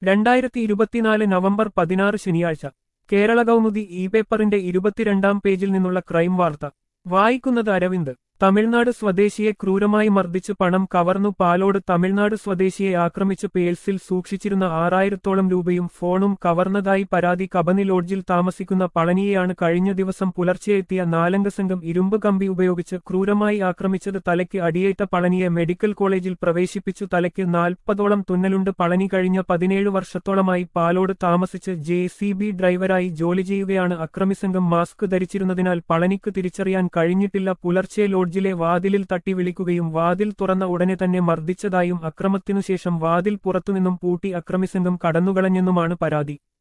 2024 November 16 ശനിയാഴ്ച കേരള കൗമുദി പേപ്പറിന്റെ 22-ാം പേജിൽ നിന്നുള്ള ക്രൈം വാർത്ത വായിക്കുന്നത് അരവിന്ദ്. തമിഴ്നാട് സ്വദേശിയെ ക്രൂരമായി മർദ്ദിച്ച് പണം കവർന്നു. പാലോട്. തമിഴ്നാട് സ്വദേശിയെ ആക്രമിച്ച് പേഴ്സിൽ സൂക്ഷിച്ചിരുന്ന 6000-ഓളം രൂപയും ഫോണും കവർന്നതായി പരാതി. കബനി ലോഡ്ജിൽ താമസിക്കുന്ന പളനിയെയാണ് കഴിഞ്ഞ ദിവസം പുലർച്ചെയെത്തിയ 4-അംഗ സംഘം ഇരുമ്പ് കമ്പി ഉപയോഗിച്ച് ക്രൂരമായി ആക്രമിച്ചത്. തലയ്ക്ക് അടിയേറ്റ പളനിയെ മെഡിക്കൽ കോളേജിൽ പ്രവേശിപ്പിച്ചു. തലയ്ക്ക് 40ഓളം തുന്നലുണ്ട്. പളനി കഴിഞ്ഞ 17 വർഷത്തോളമായി പാലോട് താമസിച്ച് JCB ഡ്രൈവറായി ജോലി ചെയ്യുകയാണ്. അക്രമിസംഘം മാസ്ക് ധരിച്ചിരുന്നതിനാൽ പളനിക്ക് തിരിച്ചറിയാൻ കഴിഞ്ഞിട്ടില്ല. പുലർച്ചെ ലോഡ്ജിലെ വാതിലിൽ തട്ടി വിളിക്കുകയും വാതിൽ തുറന്ന ഉടനെ തന്നെ മർദ്ദിച്ചതായും അക്രമത്തിനുശേഷം വാതിൽ പുറത്തുനിന്നും പൂട്ടി അക്രമിസംഘം കടന്നുകളഞ്ഞെന്നുമാണ് പരാതി.